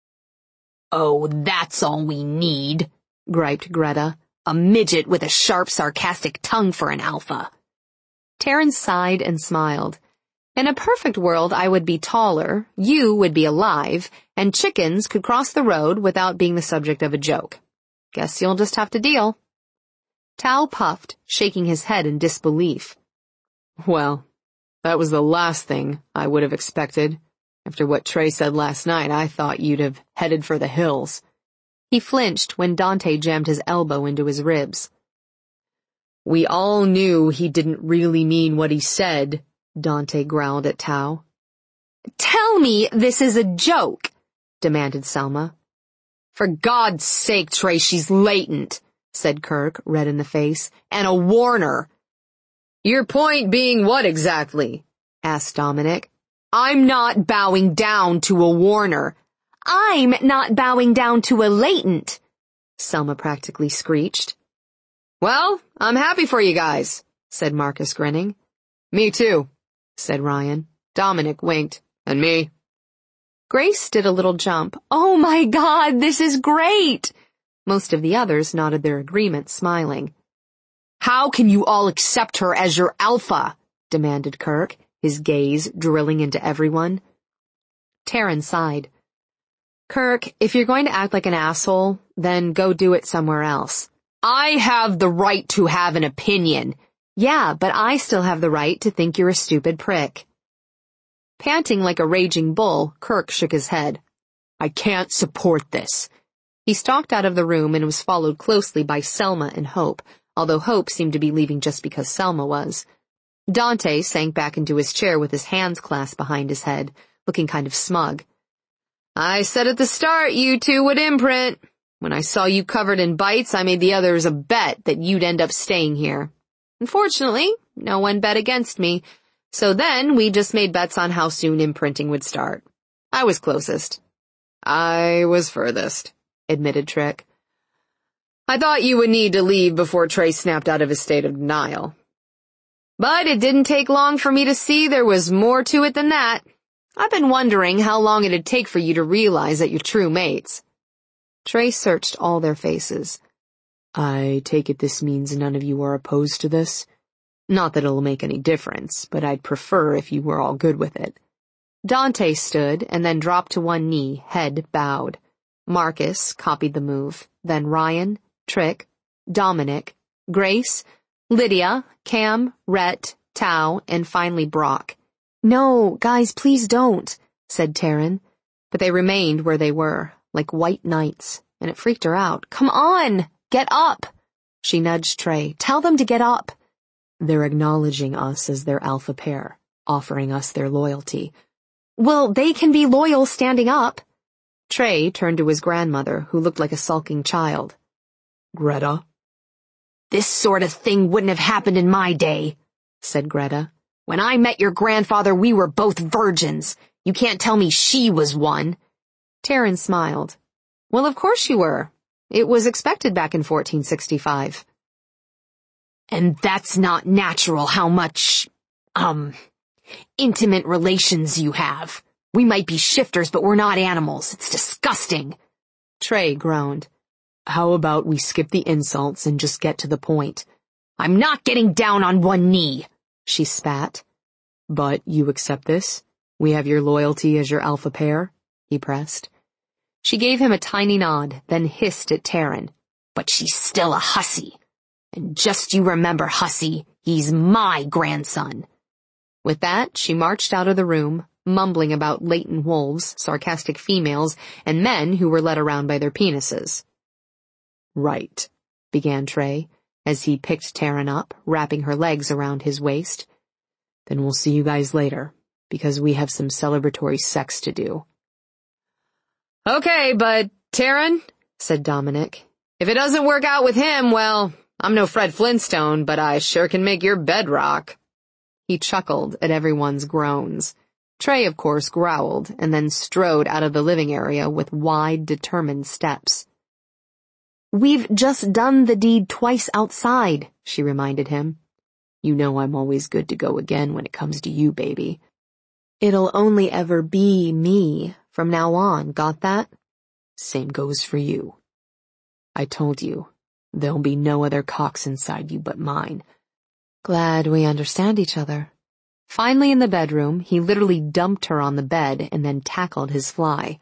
Oh, that's all we need, griped Greta. A midget with a sharp, sarcastic tongue for an alpha. Taryn sighed and smiled. In a perfect world, I would be taller, you would be alive, and chickens could cross the road without being the subject of a joke. Guess you'll just have to deal. Tao puffed, shaking his head in disbelief. Well, that was the last thing I would have expected. After what Trey said last night, I thought you'd have headed for the hills. He flinched when Dante jammed his elbow into his ribs. We all knew he didn't really mean what he said, Dante growled at Tao. Tell me this is a joke, demanded Selma. For God's sake, Trey, she's latent, said Kirk, red in the face, and a warner. Your point being what exactly? Asked Dominic. I'm not bowing down to a warner. I'm not bowing down to a latent, Selma practically screeched. Well, I'm happy for you guys, said Marcus, grinning. Me too, said Ryan. Dominic winked. And me. Grace did a little jump. Oh my God, this is great! Most of the others nodded their agreement, smiling. How can you all accept her as your alpha? Demanded Kirk, his gaze drilling into everyone. Taryn sighed. Kirk, if you're going to act like an asshole, then go do it somewhere else. I have the right to have an opinion. Yeah, but I still have the right to think you're a stupid prick. Panting like a raging bull, Kirk shook his head. I can't support this. He stalked out of the room and was followed closely by Selma and Hope, although Hope seemed to be leaving just because Selma was. Dante sank back into his chair with his hands clasped behind his head, looking kind of smug. I said at the start you two would imprint. When I saw you covered in bites, I made the others a bet that you'd end up staying here. Unfortunately, no one bet against me, so then we just made bets on how soon imprinting would start. I was closest. I was furthest, admitted Trick. I thought you would need to leave before Trey snapped out of his state of denial. But it didn't take long for me to see there was more to it than that. I've been wondering how long it'd take for you to realize that you're true mates. Trey searched all their faces. I take it this means none of you are opposed to this? Not that it'll make any difference, but I'd prefer if you were all good with it. Dante stood and then dropped to one knee, head bowed. Marcus copied the move, then Ryan, Trick, Dominic, Grace, Lydia, Cam, Rhett, Tao, and finally Brock. No, guys, please don't, said Taryn, but they remained where they were, like white knights, and it freaked her out. Come on! Get up! She nudged Trey. Tell them to get up. They're acknowledging us as their alpha pair, offering us their loyalty. Well, they can be loyal standing up. Trey turned to his grandmother, who looked like a sulking child. Greta? This sort of thing wouldn't have happened in my day, said Greta. When I met your grandfather, we were both virgins. You can't tell me she was one. Taryn smiled. Well, of course you were. It was expected back in fourteen sixty-five. And that's not natural how much, um, intimate relations you have. We might be shifters, but we're not animals. It's disgusting. Trey groaned. How about we skip the insults and just get to the point? I'm not getting down on one knee, she spat. But you accept this? We have your loyalty as your alpha pair? He pressed. She gave him a tiny nod, then hissed at Taryn. But she's still a hussy. And just you remember, hussy, he's my grandson. With that, she marched out of the room, mumbling about latent wolves, sarcastic females, and men who were led around by their penises. Right, began Trey, as he picked Taryn up, wrapping her legs around his waist. Then we'll see you guys later, because we have some celebratory sex to do. Okay, but Taryn, said Dominic, if it doesn't work out with him, well, I'm no Fred Flintstone, but I sure can make your bed rock. He chuckled at everyone's groans. Trey, of course, growled and then strode out of the living area with wide, determined steps. We've just done the deed twice outside, she reminded him. You know I'm always good to go again when it comes to you, baby. It'll only ever be me from now on, got that? Same goes for you. I told you, there'll be no other cocks inside you but mine. Glad we understand each other. Finally in the bedroom, he literally dumped her on the bed and then tackled his fly.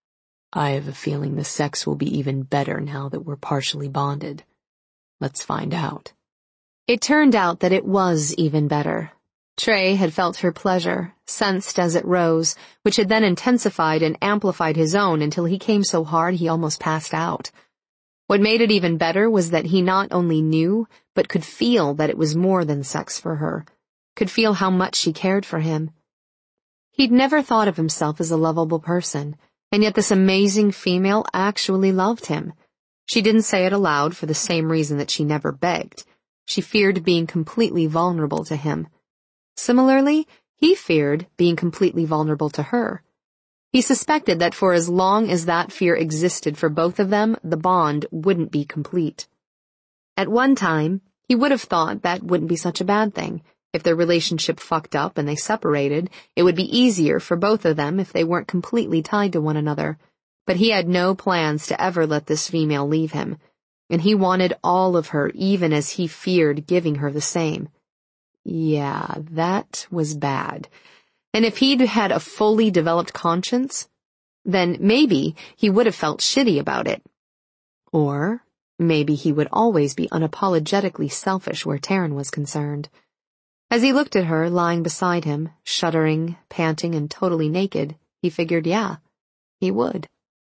I have a feeling the sex will be even better now that we're partially bonded. Let's find out. It turned out that it was even better. Trey had felt her pleasure, sensed as it rose, which had then intensified and amplified his own until he came so hard he almost passed out. What made it even better was that he not only knew, but could feel that it was more than sex for her, could feel how much she cared for him. He'd never thought of himself as a lovable person, and yet this amazing female actually loved him. She didn't say it aloud for the same reason that she never begged. She feared being completely vulnerable to him. Similarly, he feared being completely vulnerable to her. He suspected that for as long as that fear existed for both of them, the bond wouldn't be complete. At one time, he would have thought that wouldn't be such a bad thing. If their relationship fucked up and they separated, it would be easier for both of them if they weren't completely tied to one another. But he had no plans to ever let this female leave him, and he wanted all of her even as he feared giving her the same. Yeah, that was bad. And if he'd had a fully developed conscience, then maybe he would have felt shitty about it. Or maybe he would always be unapologetically selfish where Taryn was concerned. As he looked at her lying beside him, shuddering, panting, and totally naked, he figured, yeah, he would.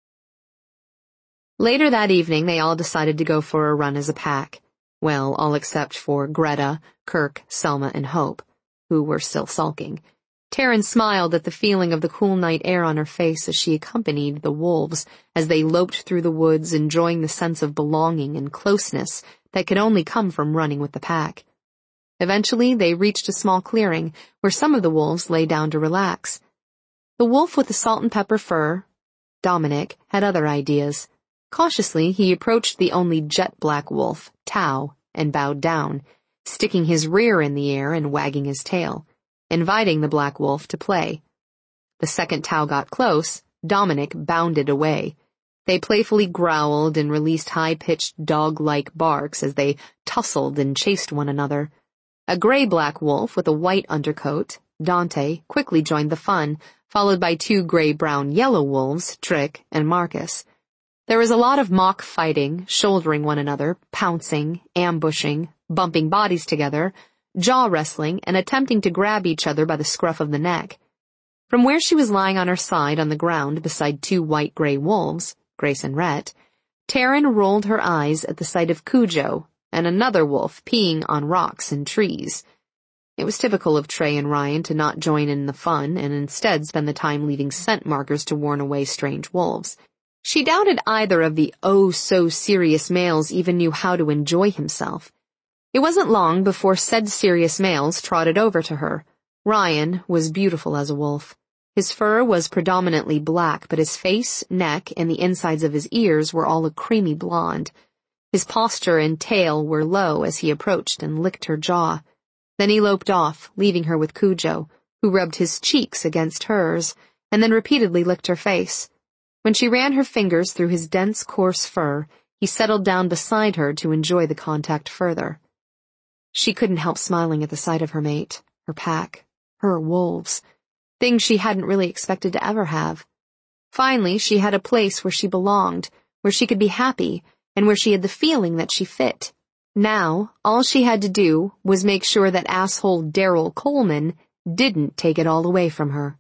Later that evening, they all decided to go for a run as a pack. Well, all except for Greta, Kirk, Selma, and Hope, who were still sulking. Taryn smiled at the feeling of the cool night air on her face as she accompanied the wolves as they loped through the woods, enjoying the sense of belonging and closeness that could only come from running with the pack. Eventually, they reached a small clearing where some of the wolves lay down to relax. The wolf with the salt and pepper fur, Dominic, had other ideas. Cautiously, he approached the only jet-black wolf, Tao, and bowed down, sticking his rear in the air and wagging his tail, inviting the black wolf to play. The second Tao got close, Dominic bounded away. They playfully growled and released high-pitched dog-like barks as they tussled and chased one another. A gray-black wolf with a white undercoat, Dante, quickly joined the fun, followed by two gray-brown-yellow wolves, Trick and Marcus. There was a lot of mock fighting, shouldering one another, pouncing, ambushing, bumping bodies together, jaw wrestling, and attempting to grab each other by the scruff of the neck. From where she was lying on her side on the ground beside two white-gray wolves, Grace and Rhett, Taryn rolled her eyes at the sight of Cujo and another wolf peeing on rocks and trees. It was typical of Trey and Ryan to not join in the fun and instead spend the time leaving scent markers to warn away strange wolves. She doubted either of the oh-so-serious males even knew how to enjoy himself. It wasn't long before said serious males trotted over to her. Ryan was beautiful as a wolf. His fur was predominantly black, but his face, neck, and the insides of his ears were all a creamy blonde. His posture and tail were low as he approached and licked her jaw. Then he loped off, leaving her with Cujo, who rubbed his cheeks against hers, and then repeatedly licked her face. When she ran her fingers through his dense, coarse fur, he settled down beside her to enjoy the contact further. She couldn't help smiling at the sight of her mate, her pack, her wolves, things she hadn't really expected to ever have. Finally, she had a place where she belonged, where she could be happy, and where she had the feeling that she fit. Now, all she had to do was make sure that asshole Daryl Coleman didn't take it all away from her.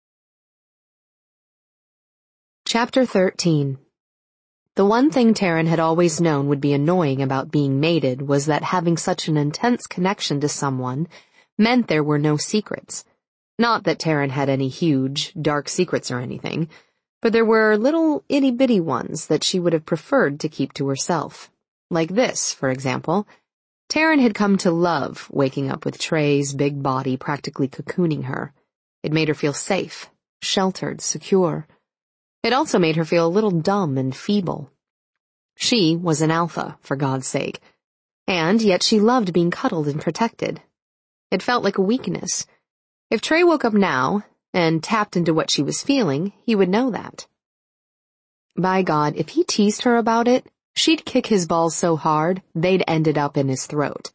Chapter thirteen. The one thing Taryn had always known would be annoying about being mated was that having such an intense connection to someone meant there were no secrets. Not that Taryn had any huge, dark secrets or anything, but there were little itty-bitty ones that she would have preferred to keep to herself. Like this, for example. Taryn had come to love waking up with Trey's big body practically cocooning her. It made her feel safe, sheltered, secure. It also made her feel a little dumb and feeble. She was an alpha, for God's sake, and yet she loved being cuddled and protected. It felt like a weakness. If Trey woke up now and tapped into what she was feeling, he would know that. By God, if he teased her about it, she'd kick his balls so hard they'd ended up in his throat.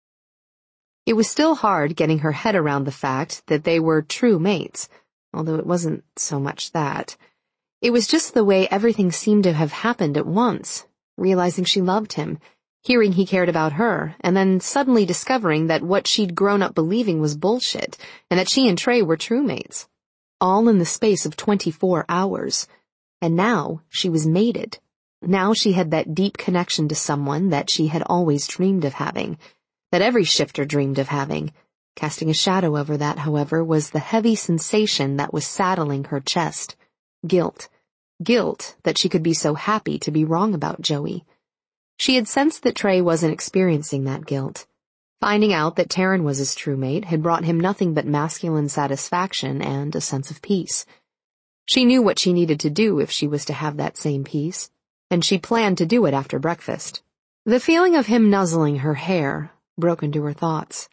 It was still hard getting her head around the fact that they were true mates, although it wasn't so much that. It was just the way everything seemed to have happened at once, realizing she loved him, hearing he cared about her, and then suddenly discovering that what she'd grown up believing was bullshit, and that she and Trey were true mates. All in the space of twenty-four hours. And now she was mated. Now she had that deep connection to someone that she had always dreamed of having, that every shifter dreamed of having. Casting a shadow over that, however, was the heavy sensation that was saddling her chest. Guilt. Guilt that she could be so happy to be wrong about Joey. She had sensed that Trey wasn't experiencing that guilt. Finding out that Taryn was his true mate had brought him nothing but masculine satisfaction and a sense of peace. She knew what she needed to do if she was to have that same peace, and she planned to do it after breakfast. The feeling of him nuzzling her hair broke into her thoughts.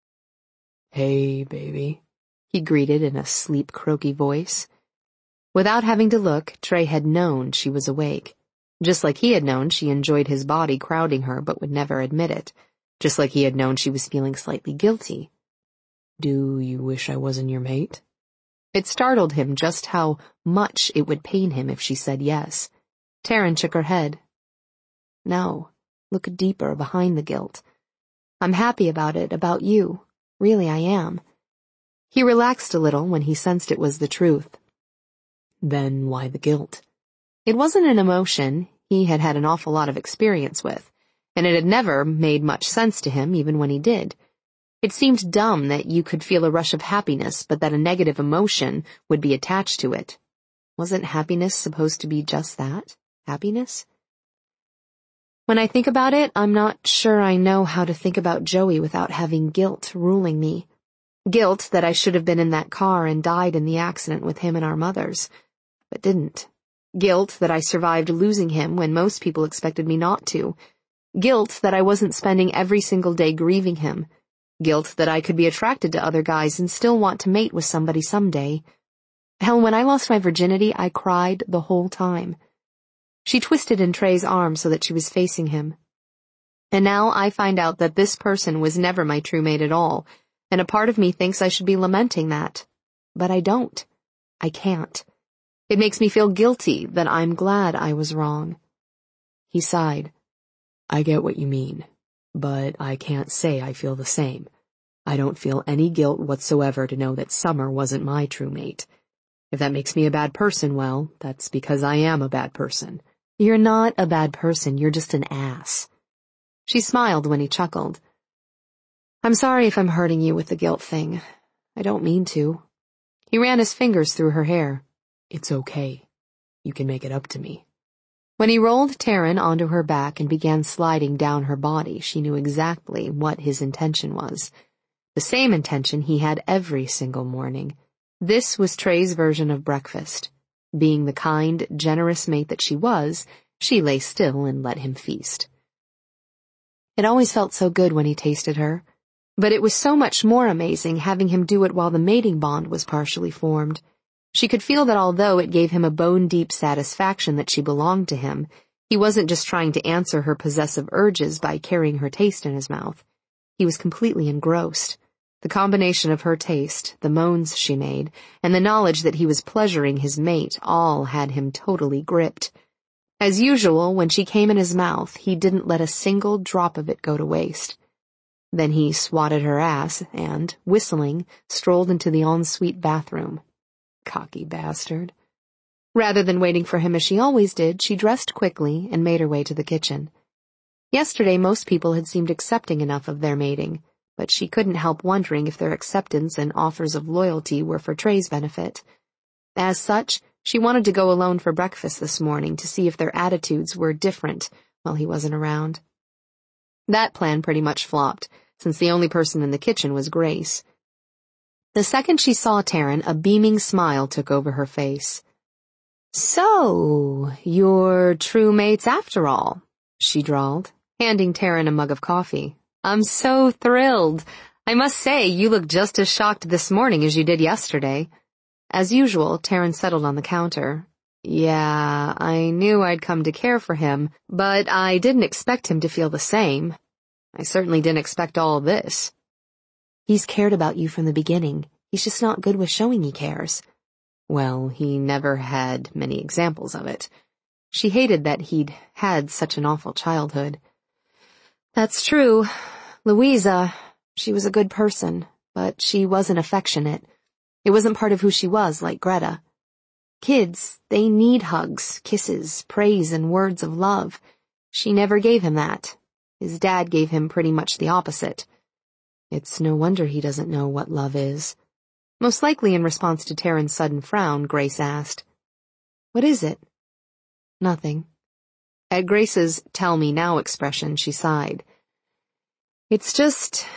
"Hey, baby," he greeted in a sleep, croaky voice. Without having to look, Trey had known she was awake. Just like he had known she enjoyed his body crowding her but would never admit it. Just like he had known she was feeling slightly guilty. "Do you wish I wasn't your mate?" It startled him just how much it would pain him if she said yes. Taryn shook her head. "No, look deeper behind the guilt. I'm happy about it, about you. Really, I am." He relaxed a little when he sensed it was the truth. "Then why the guilt?" It wasn't an emotion he had had an awful lot of experience with, and it had never made much sense to him even when he did. It seemed dumb that you could feel a rush of happiness, but that a negative emotion would be attached to it. Wasn't happiness supposed to be just that? Happiness? "When I think about it, I'm not sure I know how to think about Joey without having guilt ruling me. Guilt that I should have been in that car and died in the accident with him and our mothers, but didn't. Guilt that I survived losing him when most people expected me not to. Guilt that I wasn't spending every single day grieving him. Guilt that I could be attracted to other guys and still want to mate with somebody someday. Hell, when I lost my virginity, I cried the whole time." She twisted in Trey's arm so that she was facing him. "And now I find out that this person was never my true mate at all, and a part of me thinks I should be lamenting that. But I don't. I can't. It makes me feel guilty that I'm glad I was wrong." He sighed. "I get what you mean, but I can't say I feel the same. I don't feel any guilt whatsoever to know that Summer wasn't my true mate. If that makes me a bad person, well, that's because I am a bad person. You're not a bad person, you're just an ass. She smiled when he chuckled. I'm sorry if I'm hurting you with the guilt thing. I don't mean to. He ran his fingers through her hair. It's okay. You can make it up to me. When he rolled Taryn onto her back and began sliding down her body, she knew exactly what his intention was. The same intention he had every single morning. This was Trey's version of breakfast. Being the kind, generous mate that she was, she lay still and let him feast. It always felt so good when he tasted her, but it was so much more amazing having him do it while the mating bond was partially formed. She could feel that although it gave him a bone-deep satisfaction that she belonged to him, he wasn't just trying to answer her possessive urges by carrying her taste in his mouth. He was completely engrossed. The combination of her taste, the moans she made, and the knowledge that he was pleasuring his mate all had him totally gripped. As usual, when she came in his mouth, he didn't let a single drop of it go to waste. Then he swatted her ass and, whistling, strolled into the ensuite bathroom. Cocky bastard. Rather than waiting for him as she always did, she dressed quickly and made her way to the kitchen. Yesterday, most people had seemed accepting enough of their mating, but she couldn't help wondering if their acceptance and offers of loyalty were for Trey's benefit. As such, she wanted to go alone for breakfast this morning to see if their attitudes were different while he wasn't around. That plan pretty much flopped, since the only person in the kitchen was Grace. The second she saw Taryn, a beaming smile took over her face. So, you're true mates after all, she drawled, handing Taryn a mug of coffee. I'm so thrilled. I must say, you look just as shocked this morning as you did yesterday. As usual, Taryn settled on the counter. Yeah, I knew I'd come to care for him, but I didn't expect him to feel the same. I certainly didn't expect all this. He's cared about you from the beginning. He's just not good with showing he cares. Well, he never had many examples of it. She hated that he'd had such an awful childhood. That's true. Louisa, she was a good person, but she wasn't affectionate. It wasn't part of who she was, like Greta. Kids, they need hugs, kisses, praise, and words of love. She never gave him that. His dad gave him pretty much the opposite. It's no wonder he doesn't know what love is. Most likely in response to Taryn's sudden frown, Grace asked, What is it? Nothing. At Grace's tell me now expression, she sighed. It's just,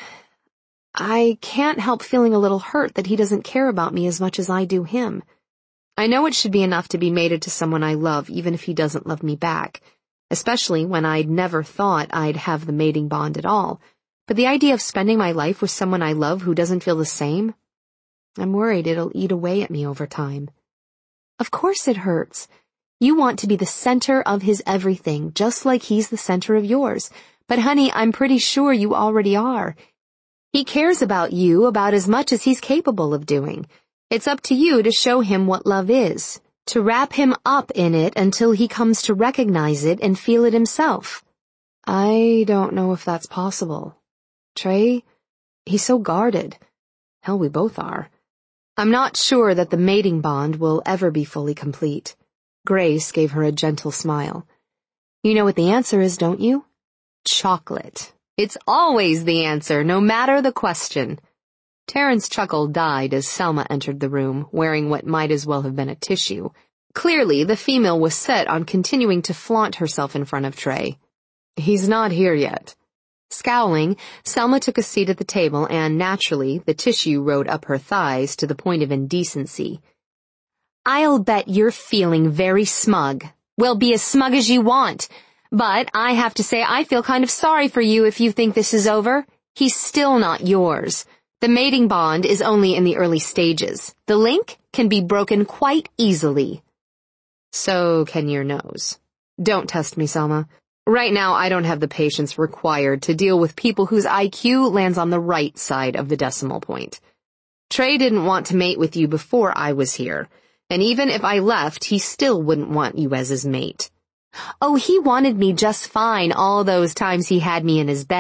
I can't help feeling a little hurt that he doesn't care about me as much as I do him. I know it should be enough to be mated to someone I love, even if he doesn't love me back, especially when I'd never thought I'd have the mating bond at all. But the idea of spending my life with someone I love who doesn't feel the same, I'm worried it'll eat away at me over time. Of course it hurts. You want to be the center of his everything, just like he's the center of yours. But honey, I'm pretty sure you already are. He cares about you about as much as he's capable of doing. It's up to you to show him what love is, to wrap him up in it until he comes to recognize it and feel it himself. I don't know if that's possible. Trey, he's so guarded. Hell, we both are. I'm not sure that the mating bond will ever be fully complete. Grace gave her a gentle smile. You know what the answer is, don't you? Chocolate. It's always the answer, no matter the question. Taryn's chuckle died as Selma entered the room, wearing what might as well have been a tissue. Clearly, the female was set on continuing to flaunt herself in front of Trey. He's not here yet. Scowling, Selma took a seat at the table and, naturally, the tissue rode up her thighs to the point of indecency. I'll bet you're feeling very smug. Well, be as smug as you want. But I have to say I feel kind of sorry for you if you think this is over. He's still not yours. The mating bond is only in the early stages. The link can be broken quite easily. So can your nose. Don't test me, Selma. Right now, I don't have the patience required to deal with people whose I Q lands on the right side of the decimal point. Trey didn't want to mate with you before I was here, and even if I left, he still wouldn't want you as his mate. Oh, he wanted me just fine all those times he had me in his bed.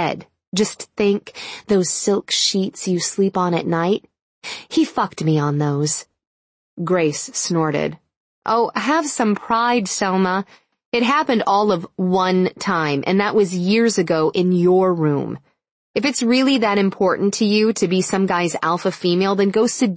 Just think, those silk sheets you sleep on at night. He fucked me on those. Grace snorted. Oh, have some pride, Selma. It happened all of one time, and that was years ago in your room. If it's really that important to you to be some guy's alpha female, then go seduce